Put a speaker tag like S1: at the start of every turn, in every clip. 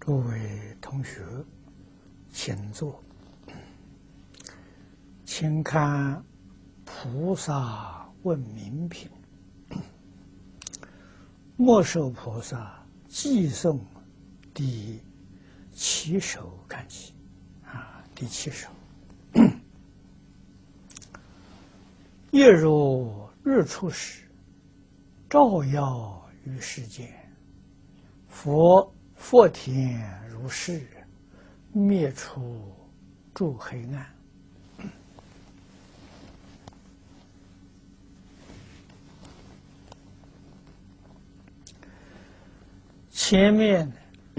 S1: 各位同学，请坐。请看《菩萨问名品》，末首菩萨寄颂第7首看起，第7首。夜如日出时，照耀于世间。佛田如是，灭除诸黑暗。前面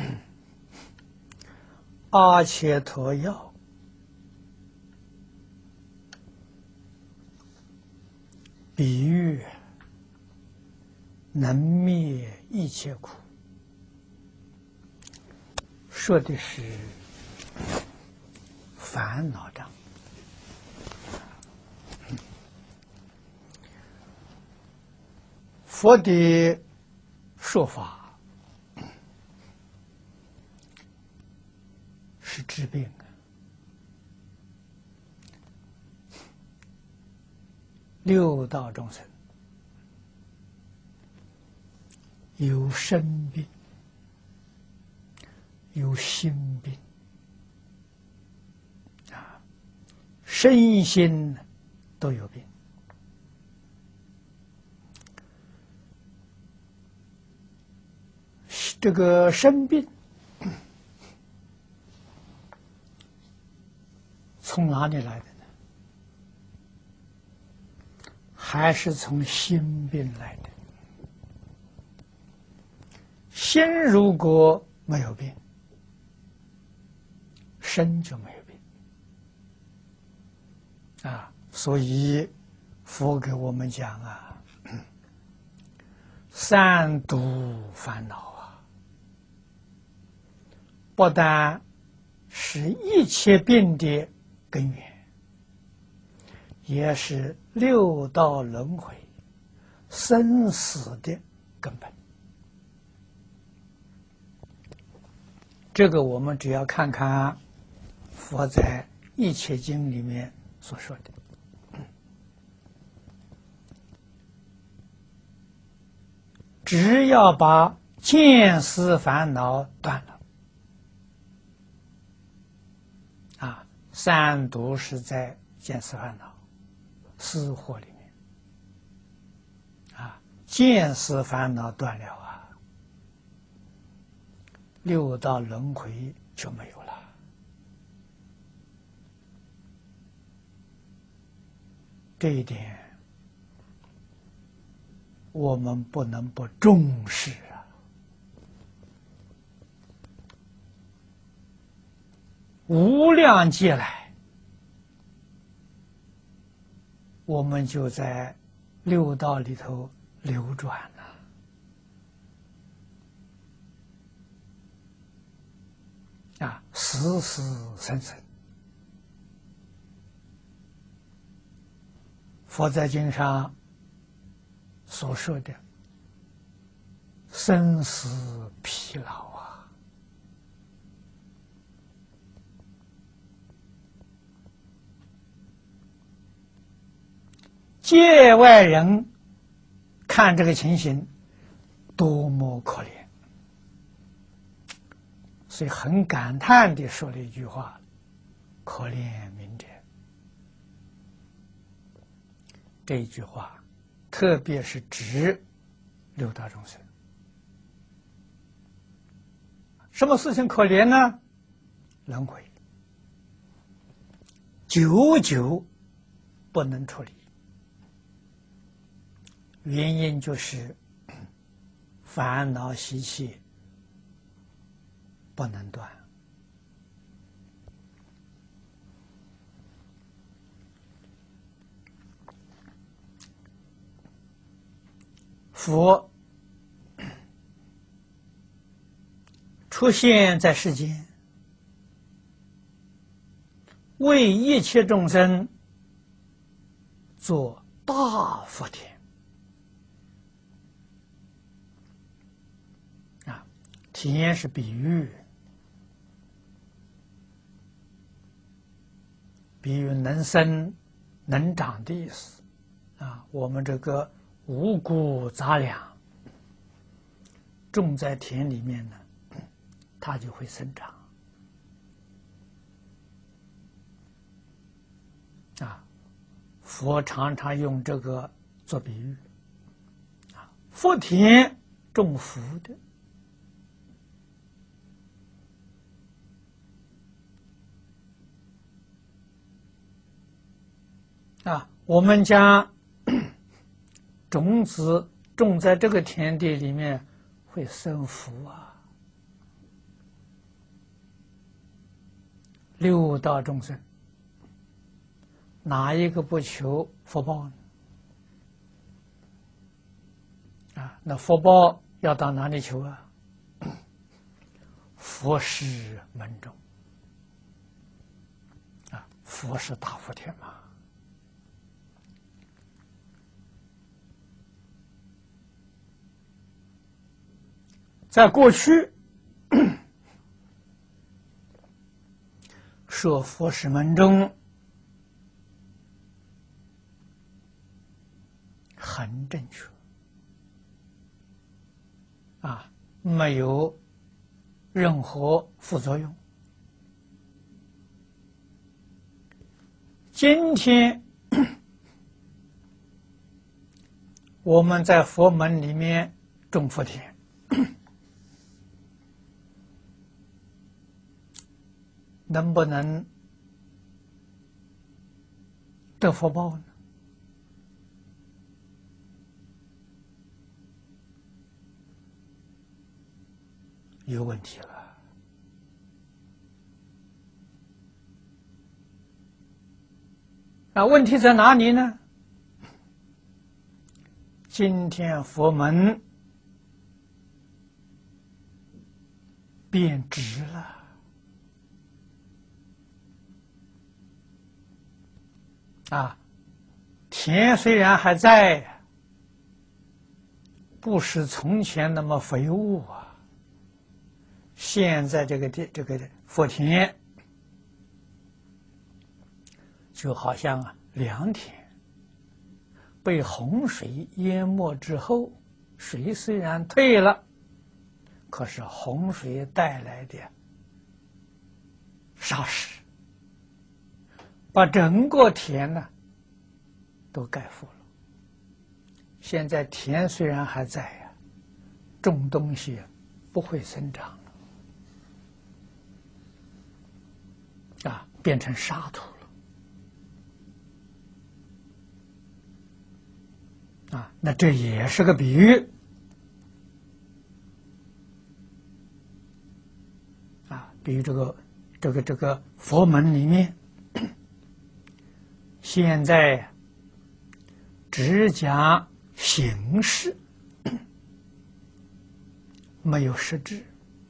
S1: 阿切陀药比喻能灭一切苦，说的是烦恼障。佛的说法是治病的，六道众生有身病，有心病，身心都有病。这个身病从哪里来的呢？还是从心病来的。心如果没有病，身就没有病所以佛给我们讲三毒烦恼不但是一切病的根源，也是六道轮回生死的根本。这个我们只要看看佛在《一切经》里面所说的，只要把见思烦恼断了，三毒是在见思烦恼思惑里面见思烦恼断了六道轮回就没有了。这一点我们不能不重视无量劫来，我们就在六道里头流转死死生生。佛在经上所说的生死疲劳界外人看这个情形多么可怜，所以很感叹地说了一句话：可怜悯者。这一句话特别是指六道众生。什么事情可怜呢？轮回久久不能处理，原因就是烦恼习气不能断。佛出现在世间，为一切众生做大福田田是比喻， 比喻能生能长的意思啊。我们这个五谷杂粮种在田里面呢，它就会生长啊。佛常常用这个做比喻啊，福田种福的。啊，我们将种子种在这个田地里面，会生福啊！六道众生，哪一个不求福报呢？啊，那福报要到哪里求啊？佛事门中啊，佛是大福田嘛。在过去，说佛事门中很正确啊，没有任何副作用。今天我们在佛门里面种福田，能不能得福报呢？有问题了。那问题在哪里呢？今天佛门变质了。啊，田虽然还在，不是从前那么肥沃啊。现在这个福田，就好像良田被洪水淹没之后，水虽然退了，可是洪水带来的沙石，把整个田呢都盖覆了。现在田虽然还在呀，种东西不会生长了，啊，变成沙土了，啊，那这也是个比喻，啊，比喻这个佛门里面，现在只讲形式，没有实质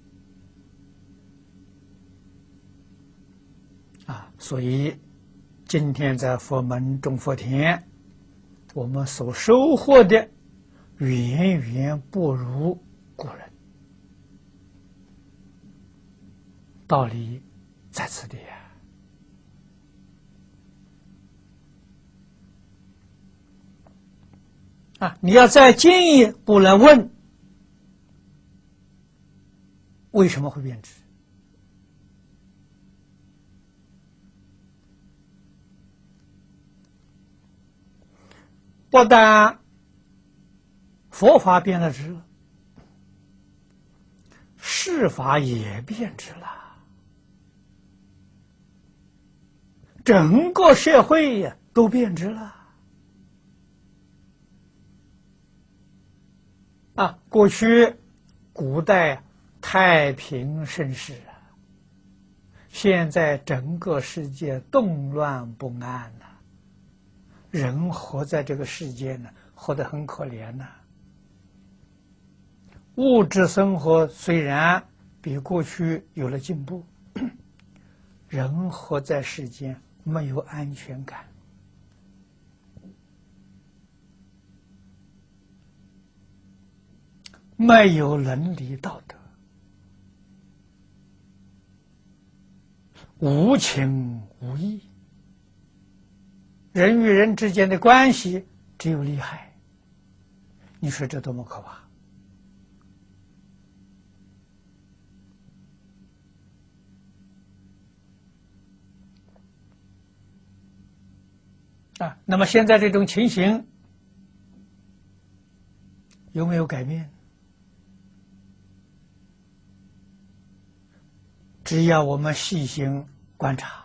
S1: 啊，所以今天在佛门种福田，我们所收获的远远不如古人，道理在此地啊！你要再进一步来问，为什么会变质？不但佛法变了质，世法也变质了，整个社会都变质了。啊，过去古代太平盛世啊，现在整个世界动乱不安呐，人活在这个世界呢，活得很可怜呐。物质生活虽然比过去有了进步，人活在世间没有安全感，没有伦理道德，无情无义人与人之间的关系只有利害，你说这多么可怕！那么现在这种情形有没有改变？只要我们细心观察，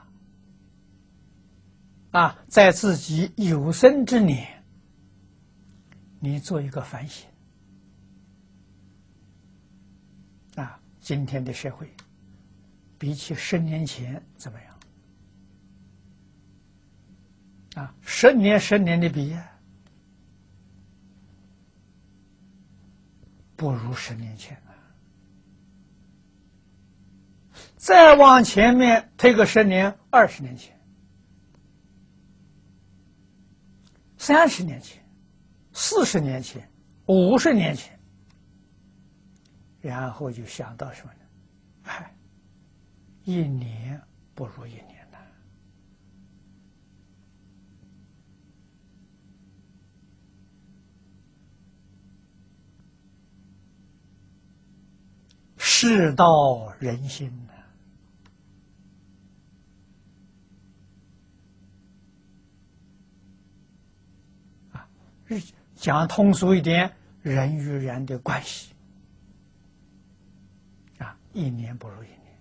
S1: 在自己有生之年，你做一个反省，今天的社会比起10年前怎么样？10年的比，不如10年前了。再往前面推个10年、20年前、30年前、40年前、50年前，然后就想到什么呢？一年不如一年了。世道人心呢？讲通俗一点，人与人的关系一年不如一年，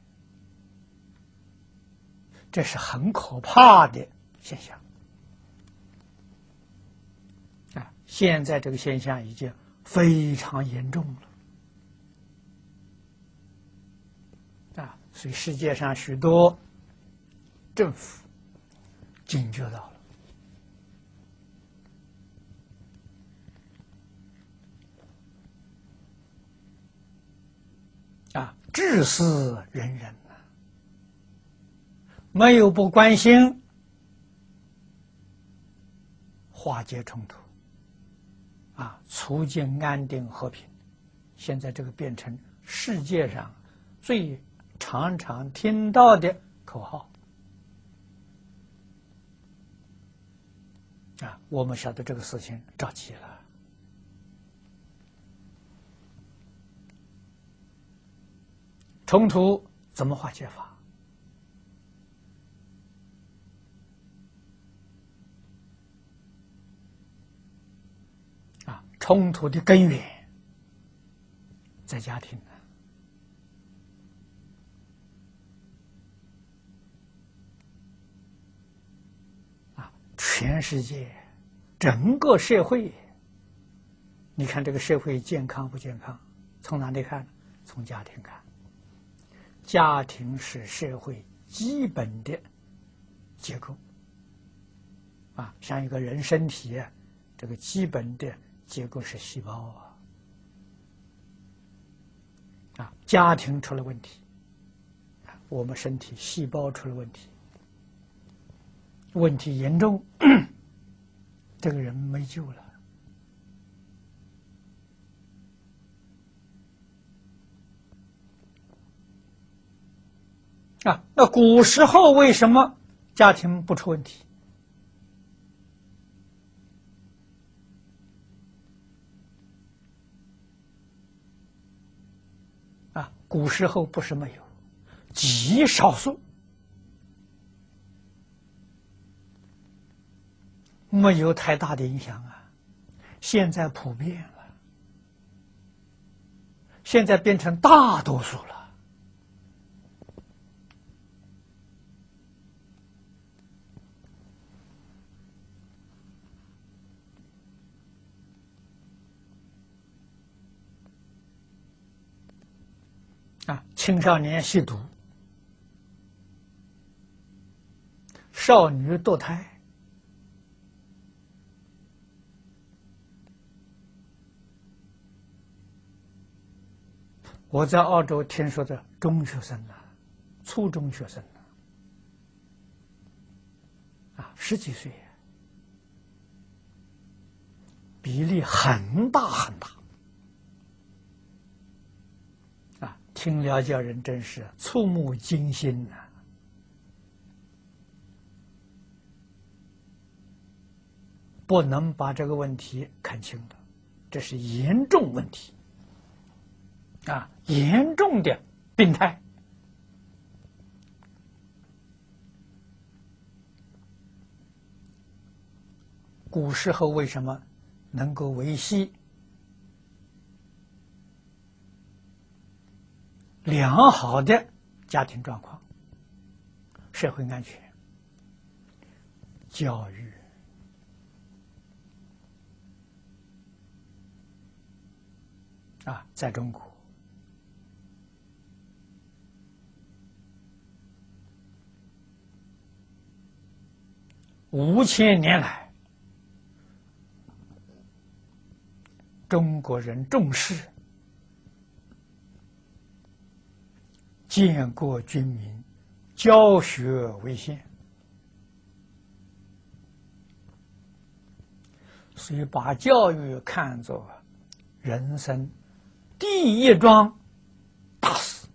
S1: 这是很可怕的现象现在这个现象已经非常严重了所以世界上许多政府警觉到了治死人人没有不关心化解冲突促进安定和平。现在这个变成世界上最常常听到的口号我们晓得这个事情着急了。冲突怎么化解法？冲突的根源在家庭全世界整个社会，你看这个社会健康不健康？从哪里看？从家庭看。家庭是社会基本的结构像一个人身体这个基本的结构是细胞家庭出了问题，我们身体细胞出了问题，问题严重，这个人没救了。那古时候为什么家庭不出问题？古时候不是没有，极少数，没有太大的影响现在普遍了，现在变成大多数了。青少年吸毒，少女堕胎，我在澳洲听说的中学生初中学生10几岁，比例很大很大。听了叫人真是触目惊心不能把这个问题看清的，这是严重问题啊，严重的病态。古时候为什么能够维系良好的家庭状况、社会安全？教育啊，在中国5000年来，中国人重视建国军民，教学为先，所以把教育看作人生第一桩大事，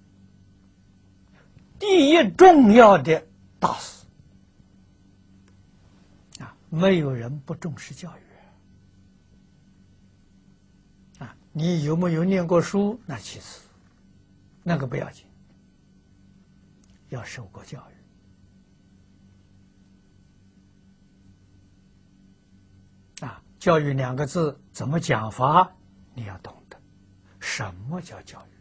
S1: 第一重要的大事啊！没有人不重视教育啊！你有没有念过书那其次，那个不要紧，要受过教育啊！教育2个字怎么讲法？你要懂得什么叫教育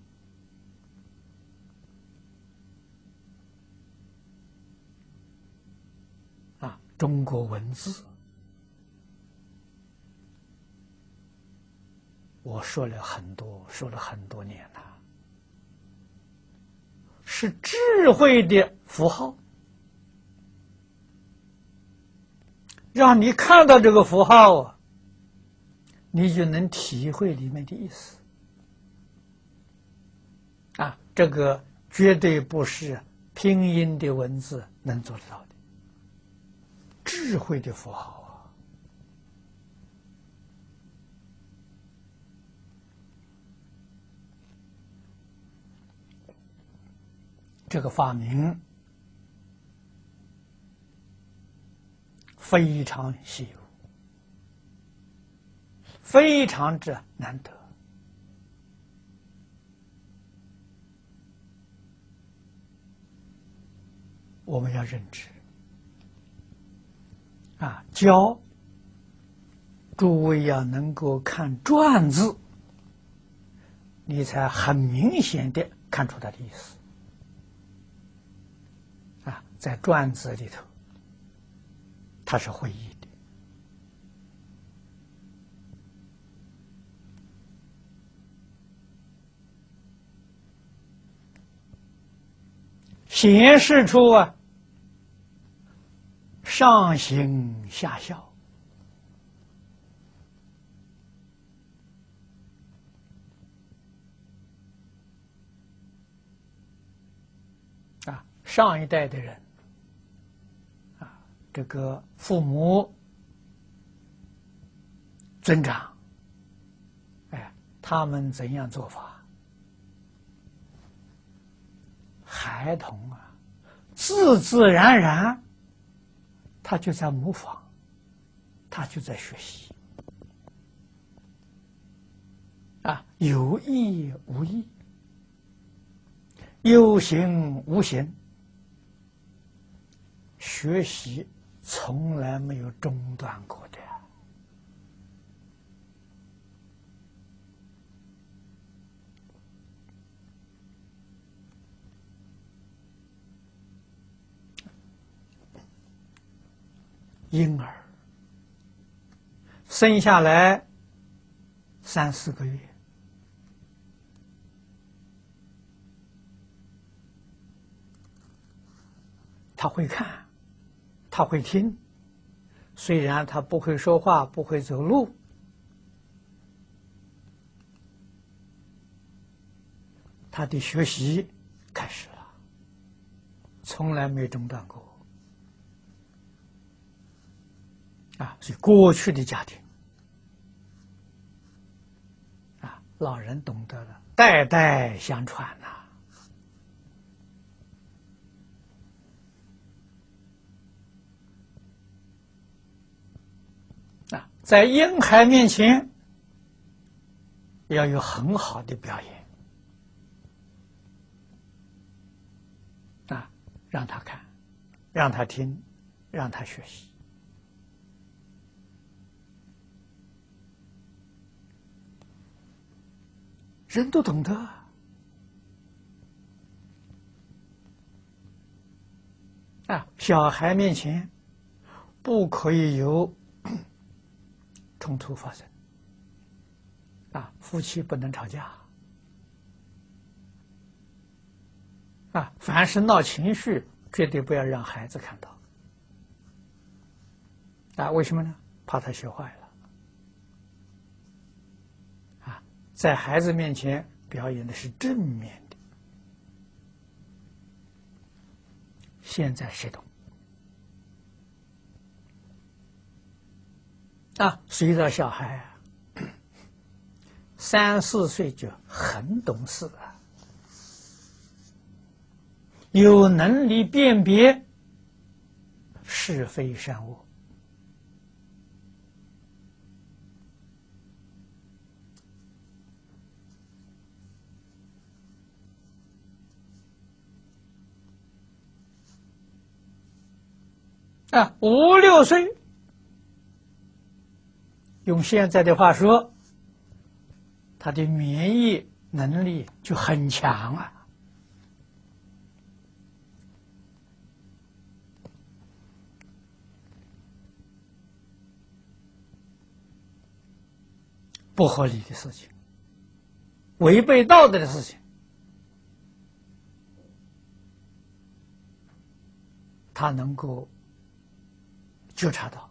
S1: 啊！中国文字，我说了很多年了，是智慧的符号，让你看到这个符号啊，你就能体会里面的意思啊！这个绝对不是拼音的文字能做得到的，智慧的符号啊！这个发明非常稀有，非常之难得。我们要认知啊，教诸位要能够看篆字，你才很明显的看出它的意思啊，在篆字里头，它是会意的。显示出啊，上行下效啊，上一代的人啊，这个父母尊长，哎，他们怎样做法？孩童啊，自自然然，他就在模仿，他就在学习啊，有意无意，有形无形，学习从来没有中断过的。婴儿生下来3、4个月，他会看，他会听，虽然他不会说话，不会走路，他的学习开始了，从来没中断过啊！所以过去的家庭啊，老人懂得了，代代相传呐。 在婴孩面前要有很好的表演让他看，让他听，让他学习。人都懂得小孩面前不可以有冲突发生夫妻不能吵架凡是闹情绪，绝对不要让孩子看到为什么呢？怕他学坏了在孩子面前表演的是正面的。现在谁懂随着小孩3、4岁就很懂事有能力辨别是非善恶5、6岁，用现在的话说，他的免疫能力就很强不合理的事情，违背道德的事情，他能够觉察到，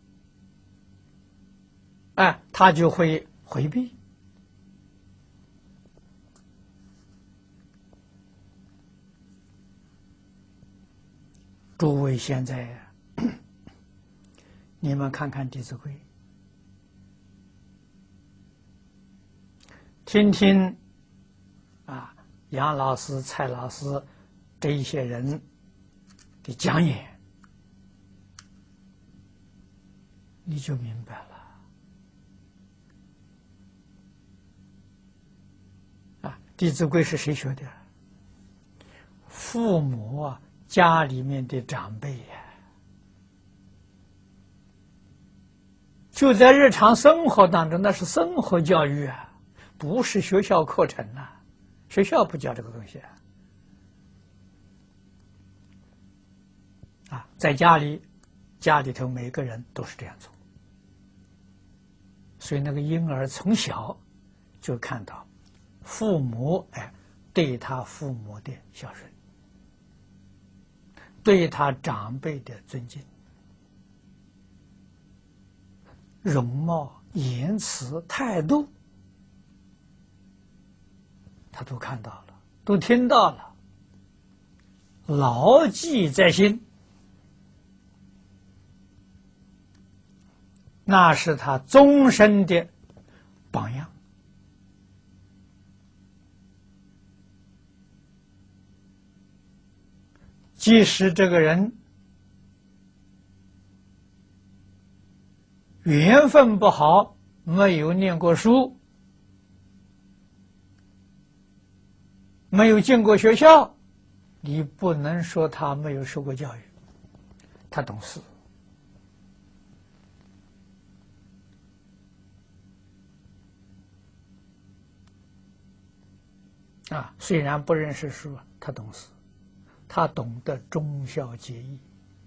S1: 他就会回避。诸位现在你们看看《弟子规》，听听杨老师、蔡老师这一些人的讲演，你就明白了《弟子规》是谁学的？父母家里面的长辈就在日常生活当中，那是生活教育不是学校课程学校不教这个东西在家里头每个人都是这样做，所以那个婴儿从小就看到父母对他父母的孝顺，对他长辈的尊敬，容貌、言辞、态度，他都看到了，都听到了，牢记在心，那是他终身的榜样。即使这个人缘分不好，没有念过书，没有进过学校，你不能说他没有受过教育，他懂事虽然不认识书，他懂事，他懂得忠孝节义，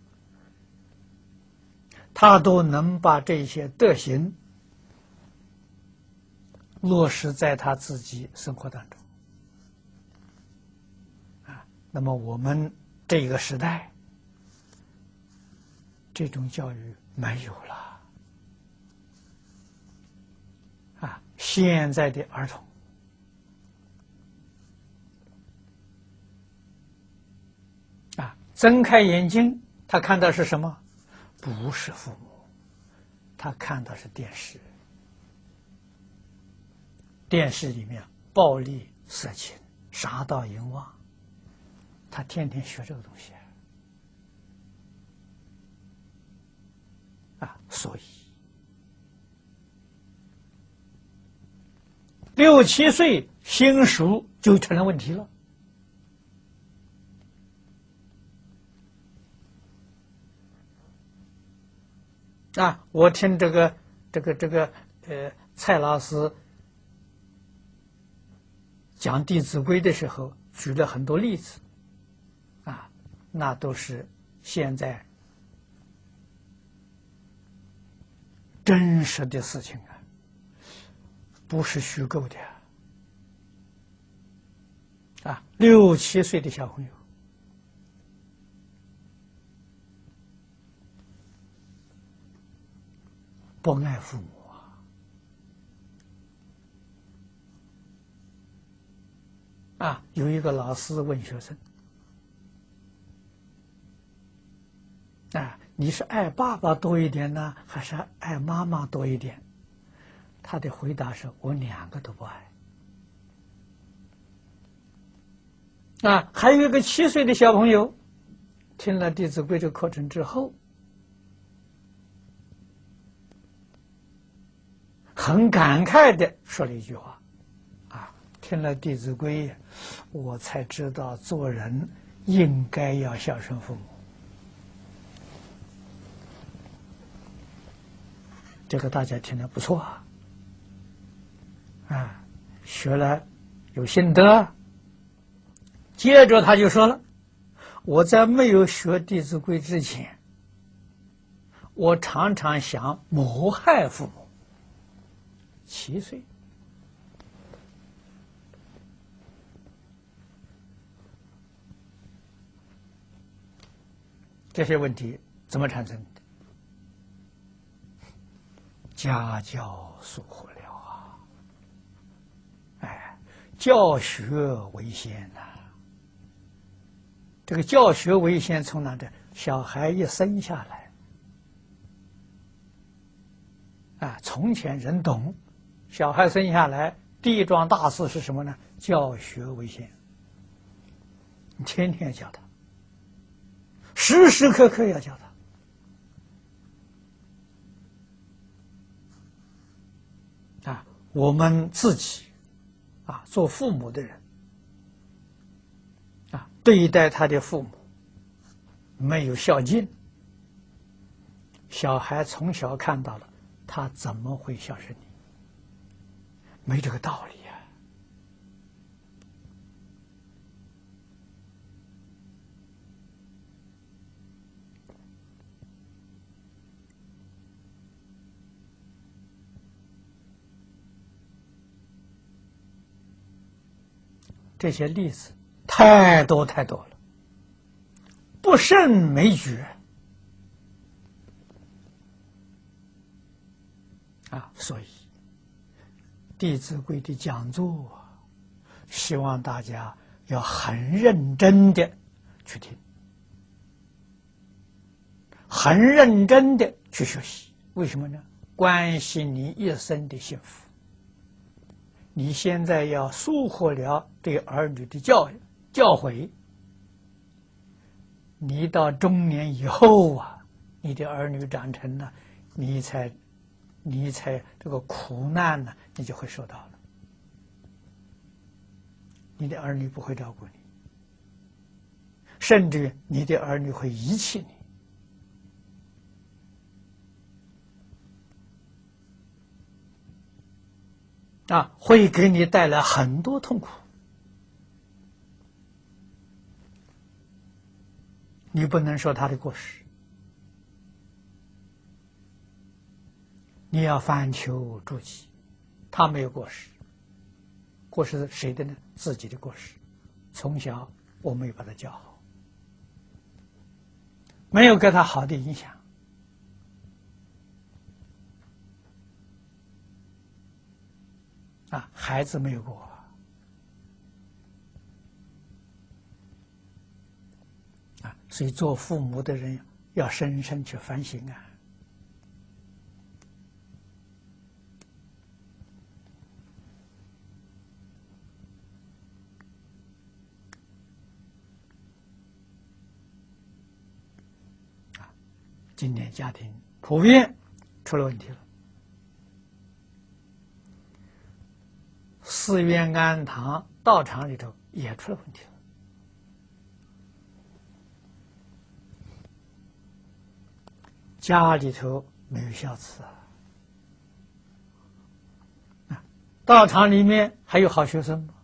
S1: 他都能把这些德行落实在他自己生活当中那么我们这个时代，这种教育没有了现在的儿童睁开眼睛，他看到是什么？不是父母，他看到是电视。电视里面暴力、色情、杀盗淫妄，他天天学这个东西所以 6、7岁心熟就成了问题了。我听蔡老师讲《弟子规》的时候，举了很多例子，那都是现在真实的事情不是虚构的6、7岁的小朋友不爱父母有一个老师问学生你是爱爸爸多一点呢，还是爱妈妈多一点？他的回答是：我2个都不爱。还有一个7岁的小朋友，听了《弟子规》这课程之后，很感慨的说了一句话：听了《弟子规》，我才知道做人应该要孝顺父母。这个大家听得不错学了有心得。接着他就说了：我在没有学《弟子规》之前，我常常想谋害父母。7岁，这些问题怎么产生的？家教疏忽了教学为先这个教学为先从哪的？小孩一生下来从前人懂，小孩生下来第一桩大事是什么呢？教学为先，你天天教他，时时刻刻要教他我们自己做父母的人对待他的父母没有孝敬，小孩从小看到了，他怎么会孝顺你？没这个道理这些例子太多太多了，不胜枚举所以《弟子规》的讲座希望大家要很认真的去听，很认真的去学习。为什么呢？关系你一生的幸福。你现在要疏忽了对儿女的教诲，你到中年以后你的儿女长成了，你才这个苦难呢，你就会受到了。你的儿女不会照顾你，甚至你的儿女会遗弃你。会给你带来很多痛苦。你不能说他的过失，你要反求诸己，他没有过失，过失是谁的呢？自己的过失。从小我没有把他教好，没有给他好的影响。孩子没有过所以做父母的人要深深去反省今年家庭普遍出了问题了。 寺院、庵堂、道场里头也出了问题了。家里头没有孝子啊，道场里面还有好学生吗？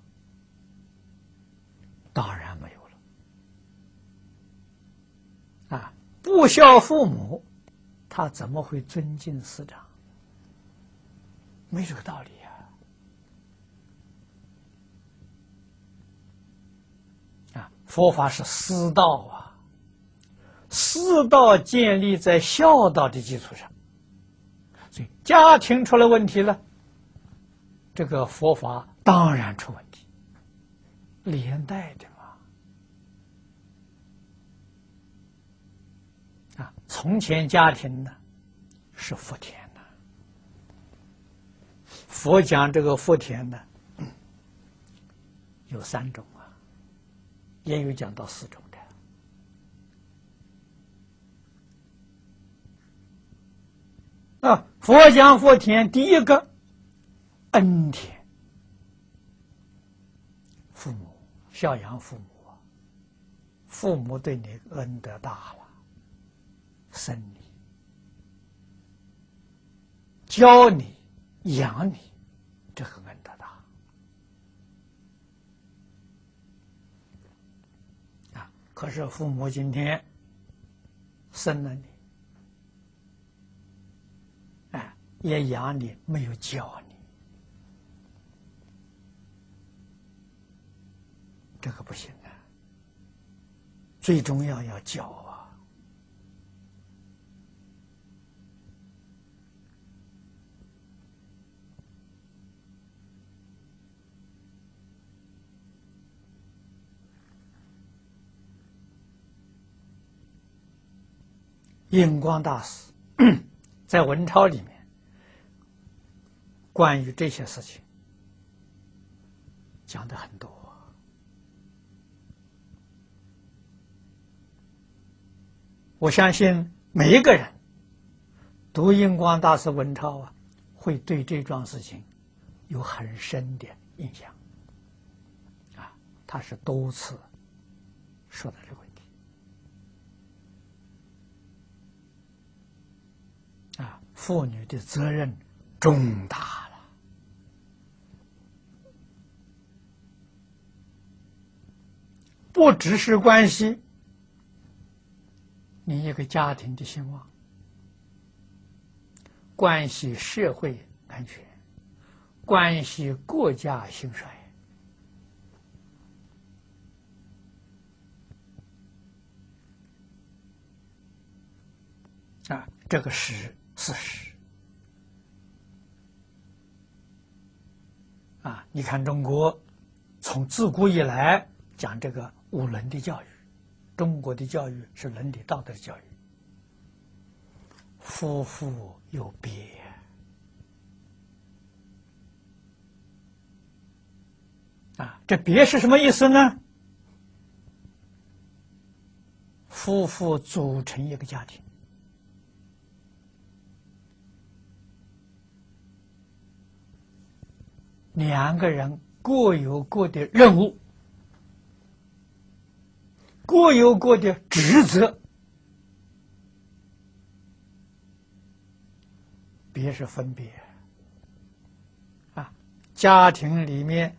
S1: 当然没有了。啊，不孝父母，他怎么会尊敬师长？没这个道理啊！佛法是师道啊，师道建立在孝道的基础上，所以家庭出了问题了，这个佛法当然出问题，连带的嘛。啊，从前家庭呢是福田呐，佛讲这个福田呢，有3种啊，也有讲到4种的。啊，佛讲福田，第一个恩田，父母孝养父母，父母对你恩德大了，生你、教你、养你，这个恩德大啊！可是父母今天生了你，哎，也养你，没有教你，这个不行啊！最重要要教啊！印光大师在文钞里面关于这些事情讲的很多。我相信每一个人读印光大师文钞啊，会对这桩事情有很深的印象啊。他是多次说的这个问题啊，妇女的责任重大了，不只是关系你一个家庭的兴旺，关系社会安全，关系国家兴衰啊，这个是事实啊！你看中国从自古以来讲这个五伦的教育，中国的教育是伦理道德的教育，夫妇有别啊，这别是什么意思呢？夫妇组成一个家庭，2个人各有各的任务，各有各的职责，别是分别啊。家庭里面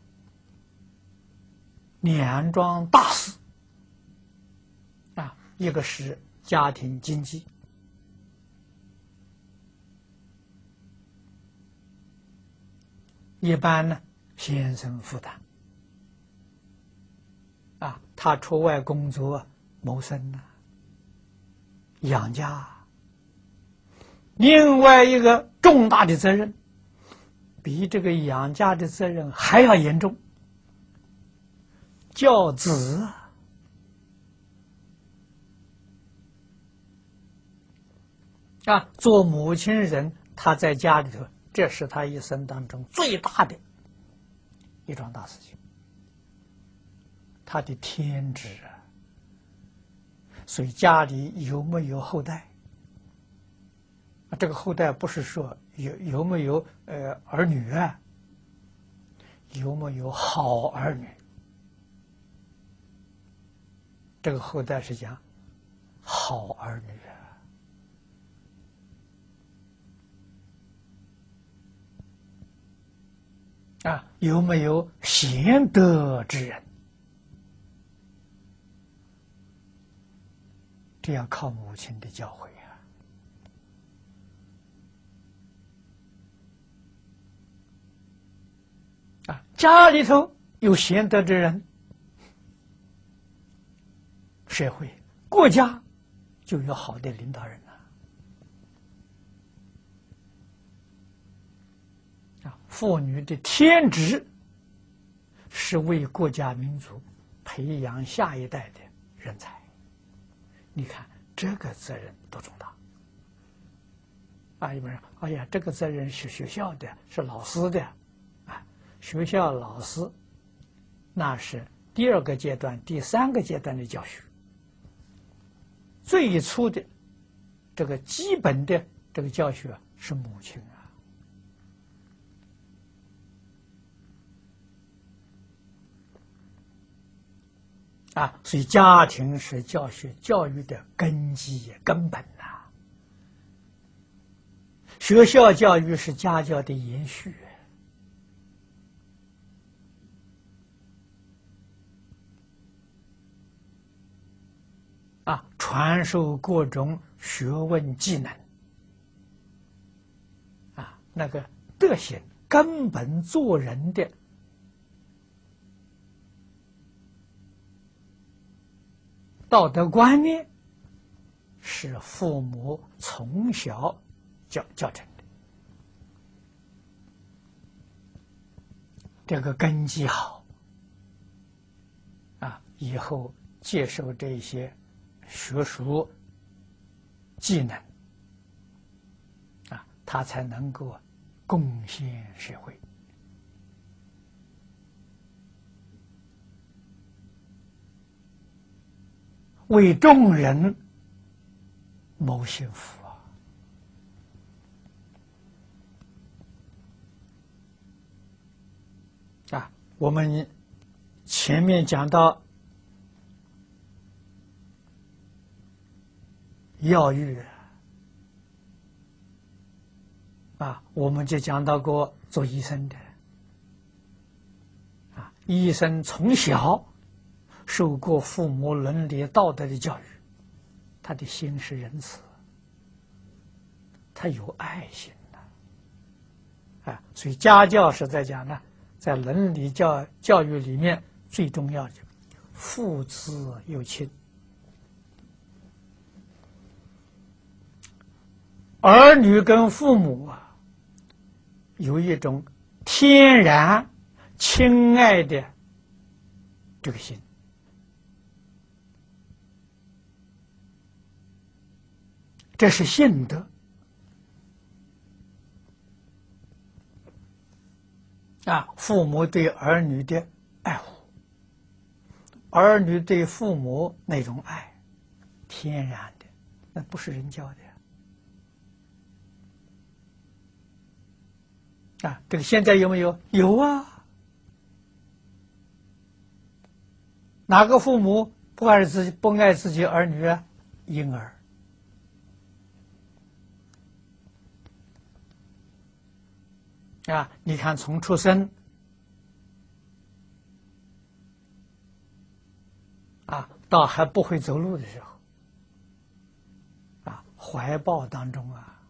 S1: 2桩大事啊，一个是家庭经济，一般呢先生负担啊，他出外工作谋生啊，养家。另外一个重大的责任，比这个养家的责任还要严重，教子啊，做母亲人，他在家里头，这是他一生当中最大的一桩大事情，他的天职啊。所以家里有没有后代，这个后代不是说有没有儿女啊， 有没有好儿女？这个后代是讲好儿女有没有贤德之人？这要靠母亲的教诲家里头有贤德之人，社会国家就有好的领导人妇女的天职是为国家民族培养下一代的人才。你看这个责任多重大！有人说：“哎呀，这个责任是学校的，是老师的。”学校老师那是第2个阶段、第3个阶段的教学，最初的这个基本的这个教学是母亲所以家庭是教育的根基根本学校教育是家教的延续传授各种学问技能那个德行根本做人的道德观念是父母从小教成的，这个根基好以后接受这些学术技能他才能够贡献社会。为众人谋幸福我们前面讲到药育我们就讲到过做医生的医生从小受过父母伦理道德的教育，他的心是仁慈，他有爱心所以家教是在讲呢，在伦理教育里面最重要的父子有亲，儿女跟父母有一种天然亲爱的这个心，这是信德父母对儿女的爱护，儿女对父母那种爱，天然的，那不是人教的这个现在有没有？有哪个父母不爱自己儿女婴儿你看从出生到还不会走路的时候怀抱当中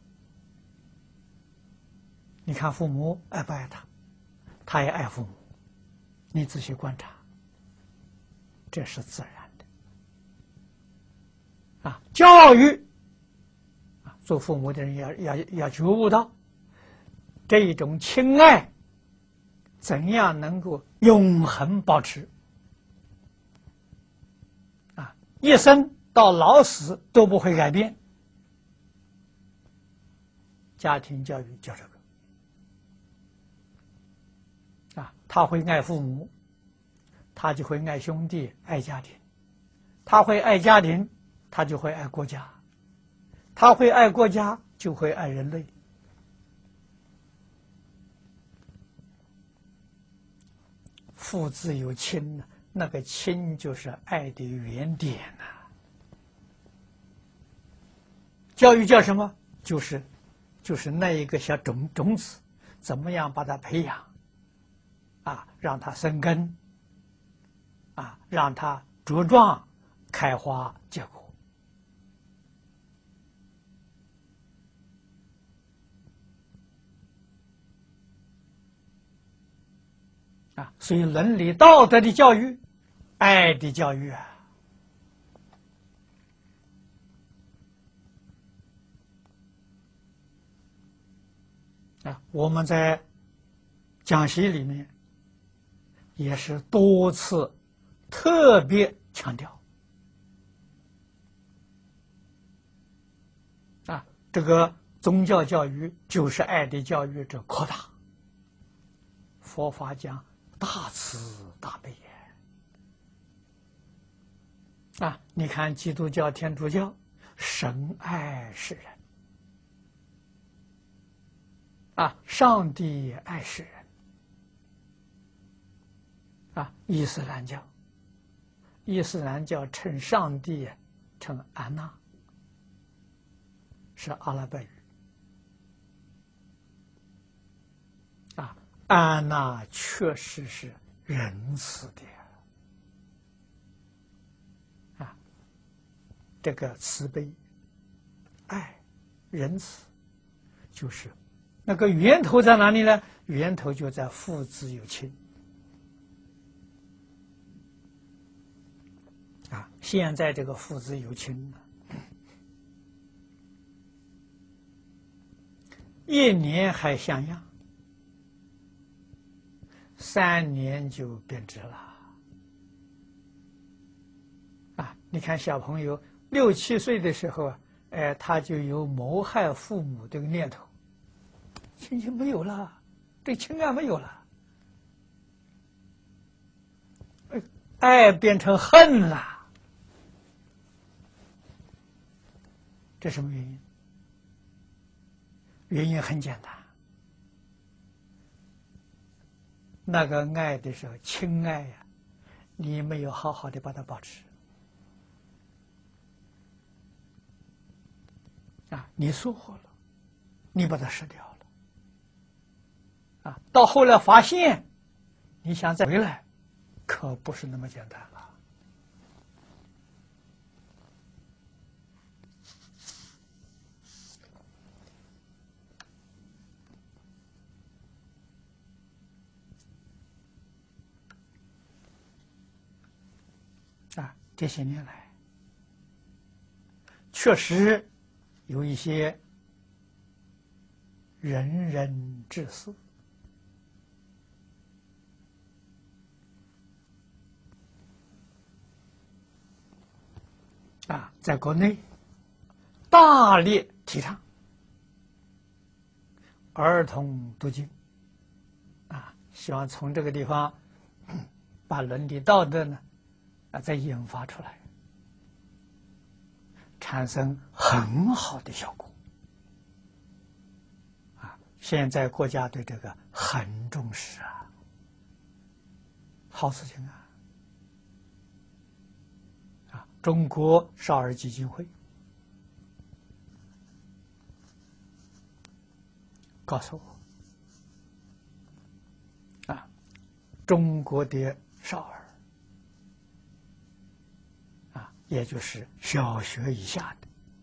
S1: 你看父母爱不爱他，他也爱父母，你仔细观察，这是自然的教育做父母的人要觉悟到这一种亲爱怎样能够永恒保持一生到老死都不会改变。家庭教育教这个他会爱父母，他就会爱兄弟，爱家庭，他会爱家庭，他就会爱国家，他会爱国家，就会爱人类。 父子有亲呢，那个亲就是爱的原点呐。教育叫什么？就是那一个小种子，怎么样把它培养？让它生根，让它茁壮、开花结果。所以伦理道德的教育，爱的教育我们在讲习里面也是多次特别强调这个宗教教育就是爱的教育这扩大。佛法讲大慈大悲你看基督教、天主教神爱世人上帝也爱世人伊斯兰教称上帝称安娜，是阿拉伯语安娜确实是仁慈的这个慈悲、爱、仁慈，就是那个源头在哪里呢？源头就在父子有亲现在这个父子有亲一年还像样，3年就变质了你看小朋友6、7岁的时候他就有谋害父母这个念头，亲情没有了，这情感没有了，爱变成恨了。这什么原因？原因很简单，那个爱的时候，亲爱你没有好好的把它保持你疏忽了，你把它失掉了到后来发现你想再回来可不是那么简单了这些年来确实有一些仁人志士在国内大力提倡儿童读经希望从这个地方把伦理道德呢再引发出来，产生很好的效果现在国家对这个很重视好事情中国少儿基金会告诉我中国的少儿也就是小学以下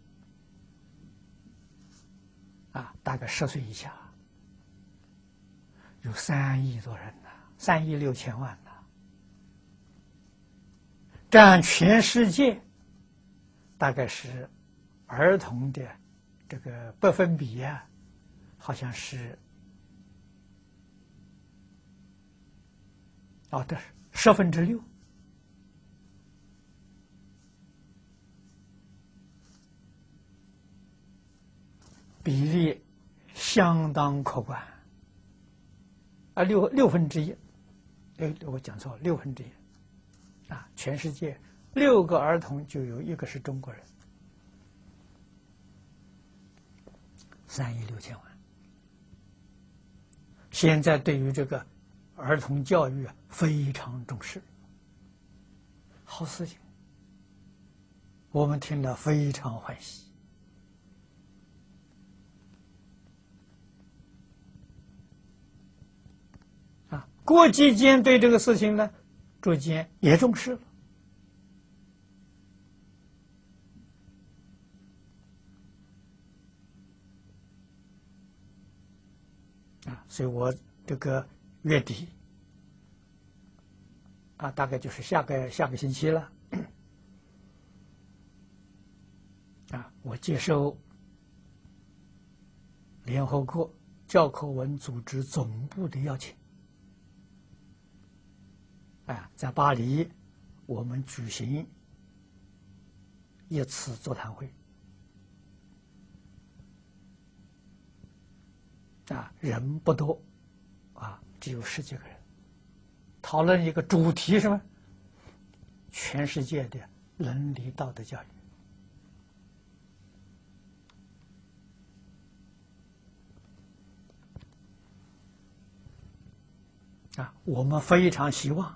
S1: 的大概10岁以下有3亿多人3亿6千万占全世界大概是儿童的这个百分比好像是对6%，比例相当可观1/6，我讲错了1/6全世界6个儿童就有1个是中国人3亿6千万现在对于这个儿童教育非常重视，好事情，我们听了非常欢喜。国际间对这个事情呢，逐渐也重视了。所以我这个月底大概就是下个星期了我接受联合国教科文组织总部的邀请在巴黎我们举行一次座谈会人不多只有10几个人，讨论一个主题什么？全世界的伦理道德教育我们非常希望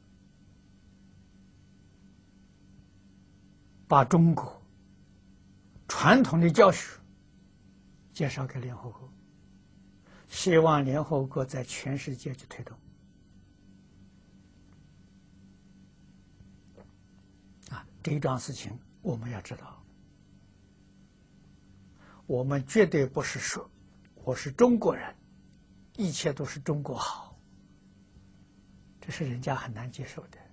S1: 把中国传统的教学介绍给联合国，希望联合国在全世界去推动这一桩事情我们要知道，我们绝对不是说我是中国人，一切都是中国好，这是人家很难接受的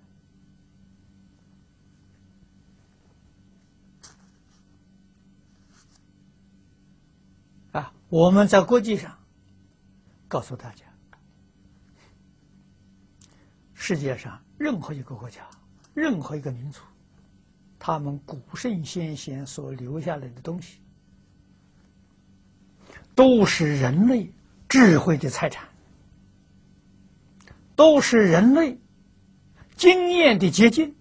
S1: 我们在国际上告诉大家，世界上任何一个国家，任何一个民族，他们古圣先贤所留下来的东西，都是人类智慧的财产，都是人类经验的结晶。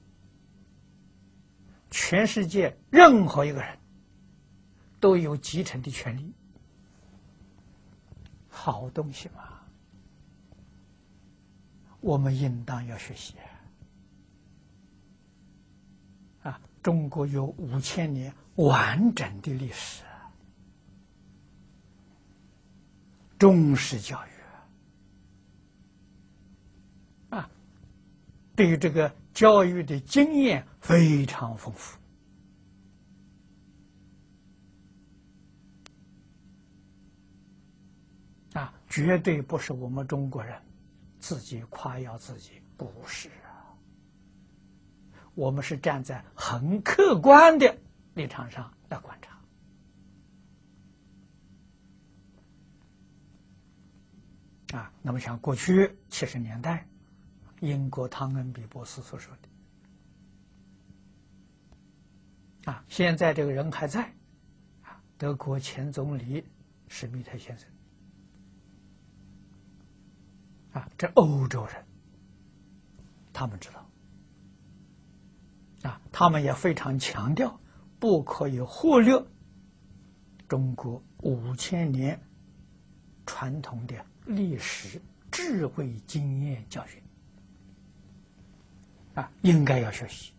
S1: 全世界任何一个人都有继承的权利。好东西嘛，我们应当要学习中国有5000年完整的历史，中式教育对于这个教育的经验非常丰富绝对不是我们中国人自己夸耀自己，不是我们是站在很客观的立场上来观察那么像过去70年代英国汤恩比博士所说的现在这个人还在德国前总理施密特先生这欧洲人他们知道他们也非常强调不可以忽略中国5000年传统的历史智慧经验教训应该要学习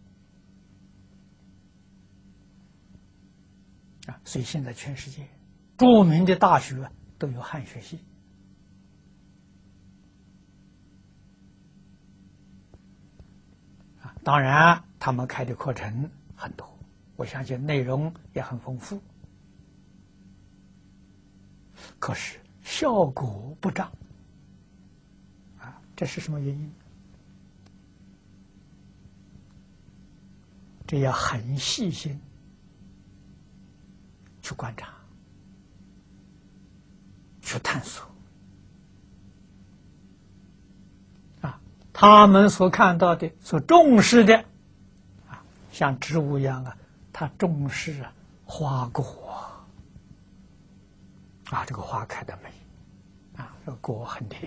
S1: 所以现在全世界著名的大学都有汉学系当然他们开的课程很多，我相信内容也很丰富，可是效果不彰这是什么原因？这要很细心去观察去探索他们所看到的所重视的像植物一样他重视花果这个花开得美这个果很甜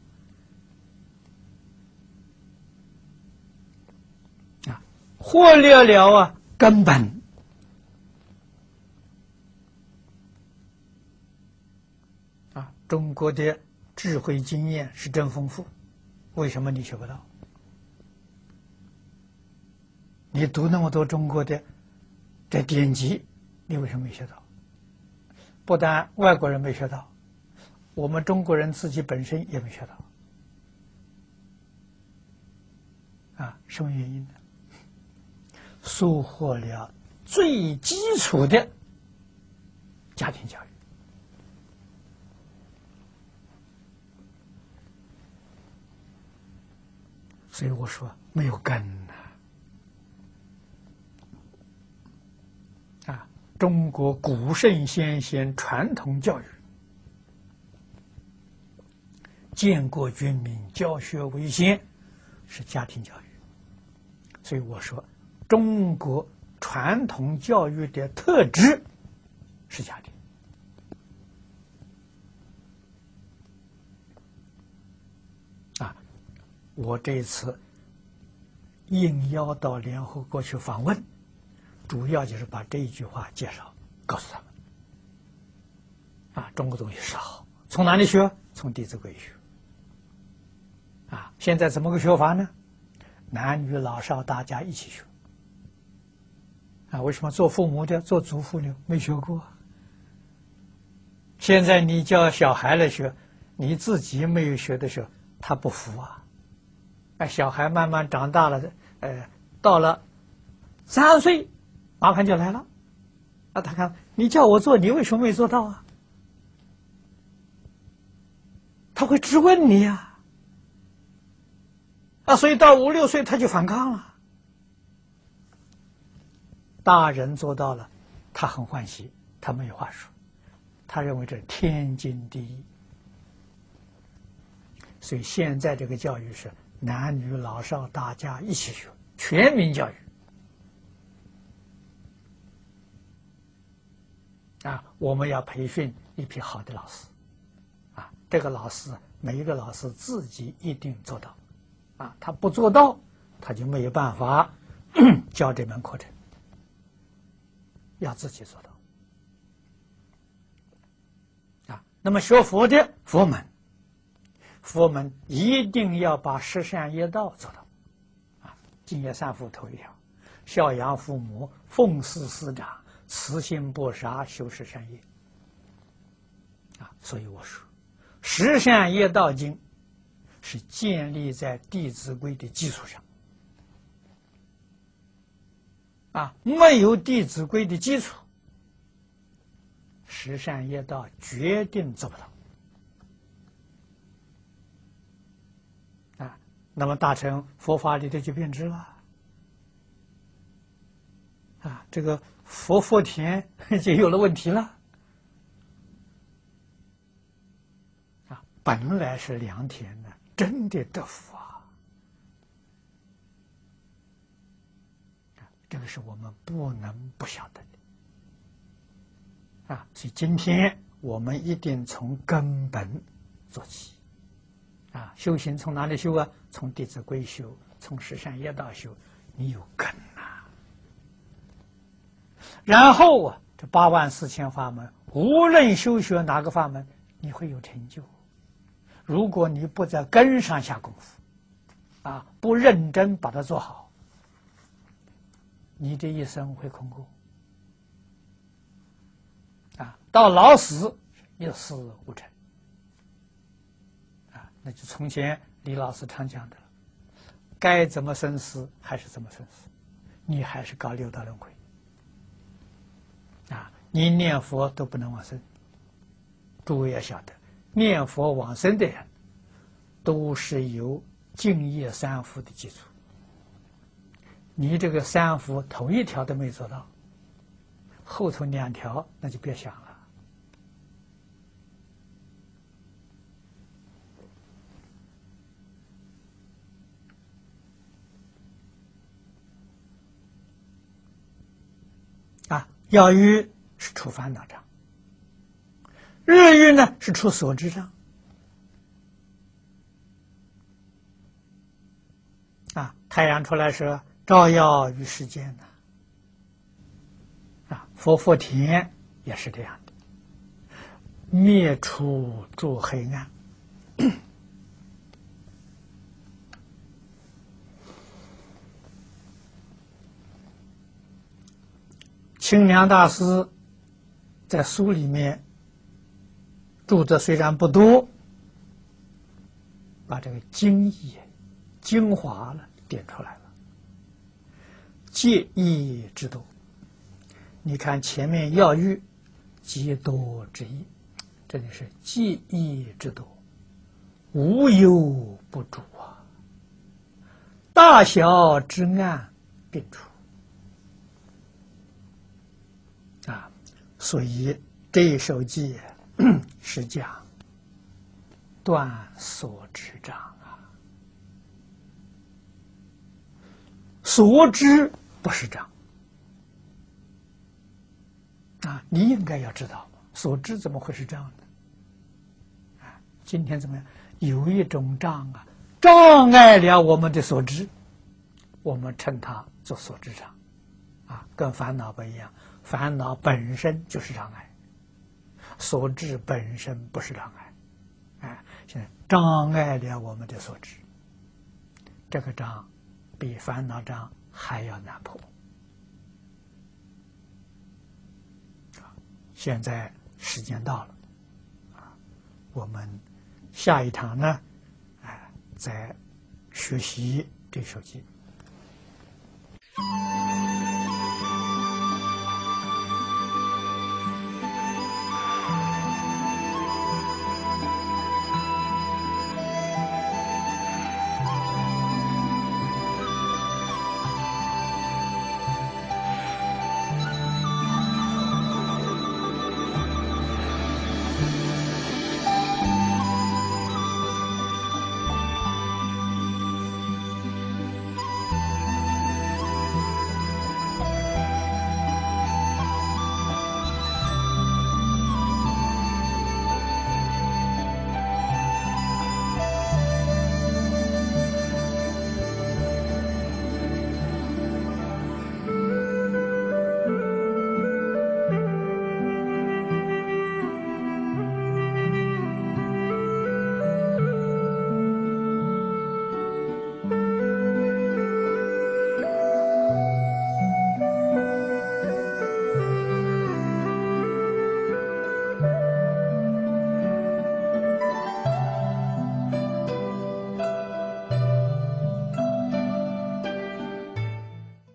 S1: 忽略了根本中国的智慧经验是真丰富，为什么你学不到？你读那么多中国的典籍，你为什么没学到？不但外国人没学到，我们中国人自己本身也没学到。什么原因呢？疏忽了最基础的家庭教育。所以我说没有根中国古圣先贤传统教育，建国军民，教学为先，是家庭教育。所以我说，中国传统教育的特质是家庭。我这一次应邀到联合国去访问，主要就是把这一句话介绍，告诉他们。中国东西是好，从哪里学？从《弟子规》学。现在怎么个学法呢？男女老少大家一起学。为什么做父母的、做祖父的没学过？现在你叫小孩来学，你自己没有学的时候，他不服啊。小孩慢慢长大了，到了3岁，麻烦就来了。他看你叫我做，你为什么没做到啊？他会质问你呀。所以到5、6岁他就反抗了。大人做到了，他很欢喜，他没有话说，他认为这是天经地义。所以现在这个教育是男女老少大家一起学，全民教育。我们要培训一批好的老师。这个老师，每一个老师自己一定做到。他不做到，他就没有办法教这门课程。要自己做到。那么学佛的佛门一定要把十善业道做到。净业三福头一条，孝养父母，奉事师长，慈心不杀，修十善业。所以我说，十善业道经是建立在《弟子规》的基础上。没有《弟子规》的基础，十善业道决定做不到。那么大乘佛法里头就变质了。这个佛田就有了问题了。本来是良田的，真的得福啊！这个是我们不能不晓得的。所以今天我们一定从根本做起。修行从哪里修啊？从《弟子规》修，从十善业道修，你有根然后这84000法门，无论修学哪个法门，你会有成就。如果你不在根上下功夫，不认真把它做好，你这一生会空过。到老死一事无成。那就从前李老师常讲的，该怎么生死还是怎么生死，你还是搞六道轮回。你念佛都不能往生。诸位要晓得，念佛往生的人都是有净业三福的基础。你这个三福头一条都没做到，后头2条那就别想了。要欲是除烦恼障，日欲呢是除所知障。太阳出来时照耀于世间佛田也是这样的，灭除诸黑暗。 清凉大师在书里面注的虽然不多，把这个精义、精华了点出来了。戒义之多，你看前面要欲皆多之意，这里是戒义之多，无有不主啊，大小之案并出啊，所以这一首偈是讲断所知障啊，所知不是障啊，你应该要知道，所知怎么会是障呢？啊，今天怎么样？有一种障啊，障碍了我们的所知，我们称它做所知障啊，跟烦恼不一样，烦恼本身就是障碍，所知本身不是障碍，哎，现在障碍了我们的所知，这个障比烦恼障还要难破。现在时间到了，啊，我们下一堂呢，再学习这首偈。